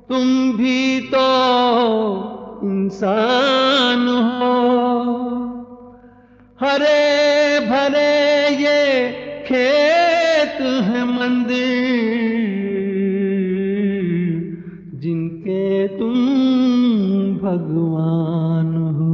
तुम भी तो इंसान हो। हरे भरे ये खेत है मंदिर, जिनके तुम भगवान हो।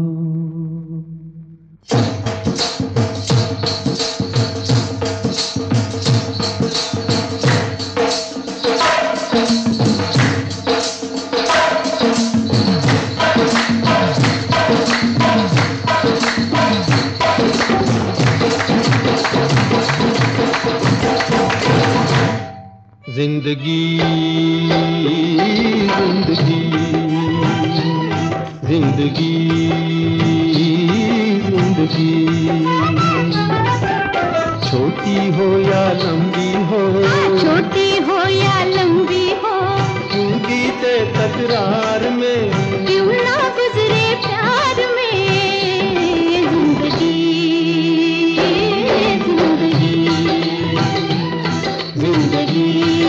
जिंदगी जिंदगी जिंदगी जिंदगी, छोटी हो या लंबी हो, छोटी हो या लंबी हो, बीते तकरार में क्यों ना गुजरे प्यार में। जिंदगी जिंदगी जिंदगी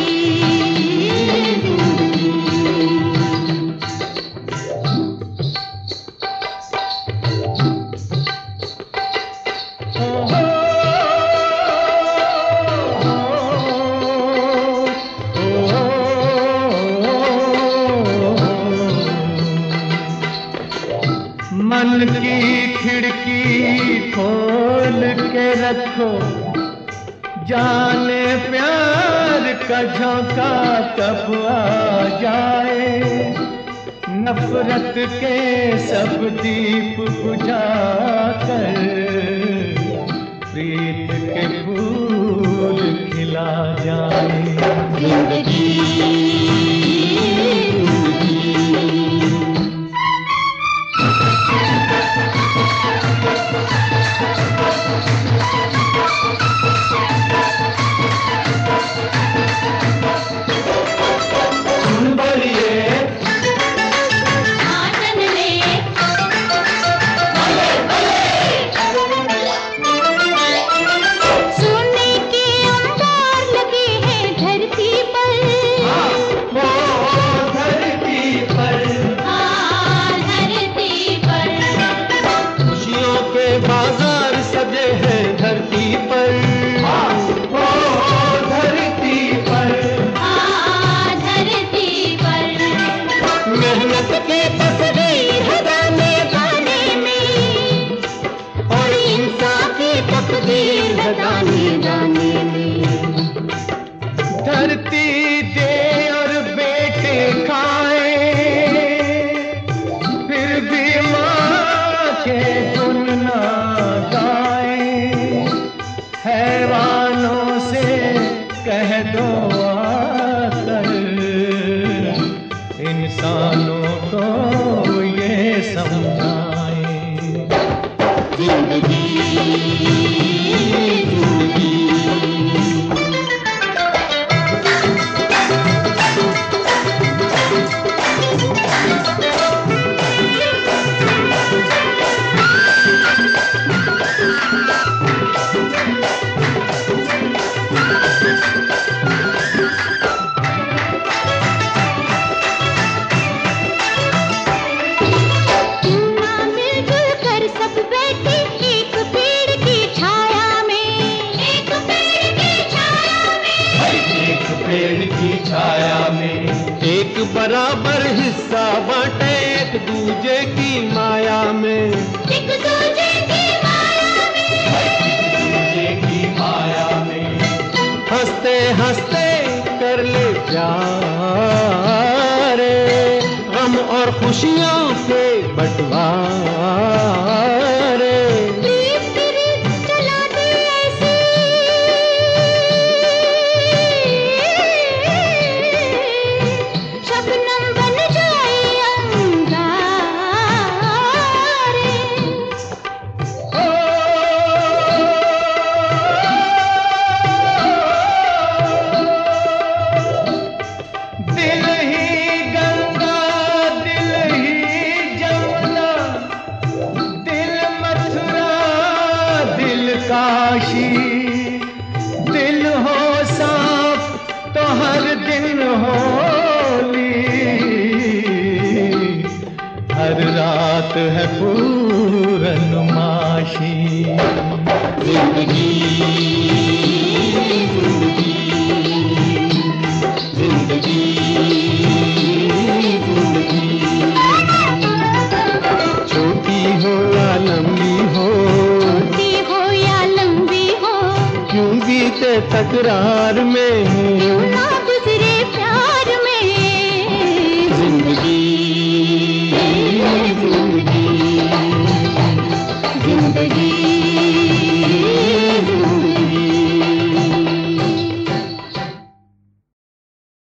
मन की खिड़की खोल के रखो, जाने प्यार का झोंका कब आ जाए। नफरत के सब दीप बुझाकर प्रीत के फूल खिला जाए। जिंदगी बाजार सजे हैं धरती पर, धरती पर, धरती पर। मेहनत की तस्वीर है गाने गाने में, और इंसान की तकदीर है गाने गाने में। धरती दे और बेटे खाए, फिर भी माँ के गुण ना गाए। हैवानों से कह दो आकर, इंसानों को ये समझाए। जिंदगी जिंदगी छाया में एक बराबर हिस्सा बांटे, एक दूजे की माया में, एक दूजे की माया में, एक दूजे की माया में। हंसते हंसते कर ले प्यार, गम और खुशियों के बंटवारे। काशी दिल हो साफ तो हर दिन होली। है पूर्णमासी। जिंदगी जिंदगी जिंदगी छोटी हो या लंबी हो, छोटी हो या लंबी हो, क्यों बीते तकरार में, क्यों ना गुजरे प्यार में। जिंदगी जिंदगी जिंदगी